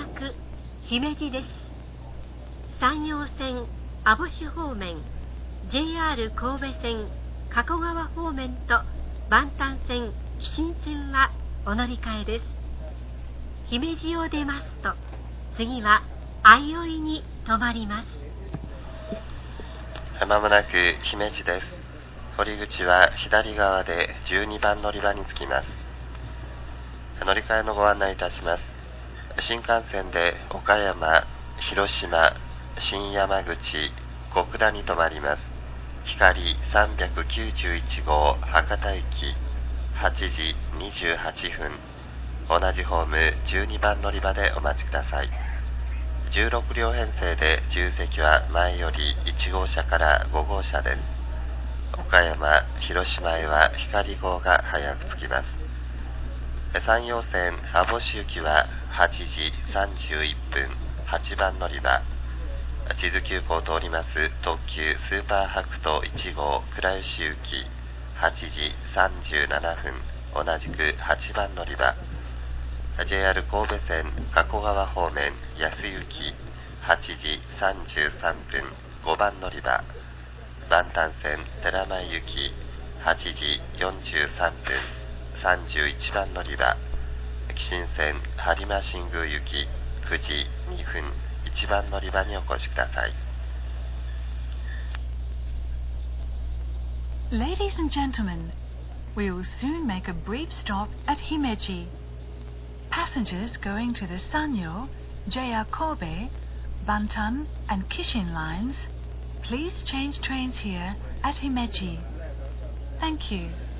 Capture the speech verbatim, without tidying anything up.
もなく姫路です。山陽線網干方面、 ジェイアール 神戸線加古川方面と万丹線紀新線はお乗り換えです。姫路を出ますと次は相生に停まります。 まもなく姫路です。降り口は左側でじゅうにばん乗り場に着きます。乗り換えのご案内いたします。新幹線で岡山、広島、新山口、小倉に停まります。光さんびゃくきゅうじゅういち号博多行きはちじにじゅうはっぷん、同じホームじゅうにばん乗り場でお待ちください。じゅうろく両編成で自由席は前よりいち号車からご号車です。岡山、広島へは光号が早く着きます。山陽線網干行きははちじさんじゅういっぷん、はちばん乗り場。智頭急行を通ります特急スーパーはくといち号倉吉行きはちじさんじゅうななふん、同じくはちばん乗り場。ジェイアール 神戸線加古川方面安行きはちじさんじゅうさんぷん、ごばん乗り場。万丹線寺前行きはちじよんじゅうさんぷん、さんじゅういちばん乗り場。紀新線播磨新宮行きくじにふん、いちばん乗り場にお越しください。 Ladies and gentlemen, we will soon make a brief stop at Himeji. Passengers going to the Sanyo, J R Kobe, Bantan and Kishin lines, please change trains here at Himeji. Thank you.